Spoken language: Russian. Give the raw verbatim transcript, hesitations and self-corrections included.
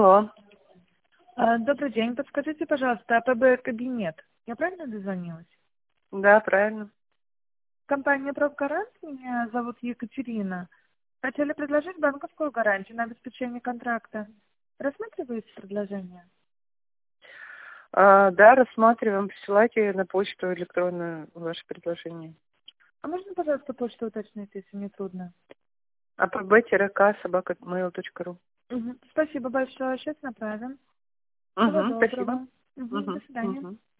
Алло. А, Добрый день. Подскажите, пожалуйста, АПБ кабинет. Я правильно дозвонилась? Да, правильно. Компания «Пробгарант». Меня зовут Екатерина. Хотели предложить банковскую гарантию на обеспечение контракта. Рассматриваете предложение? А, да, рассматриваем. Присылайте на почту электронную ваше предложение. А можно, пожалуйста, почту уточнить, если не трудно? апб-к собака мейл точка ру. Мгм. Спасибо большое. Сейчас направим. Всего Угу, спасибо. доброго. Мгм. До Угу, свидания. угу.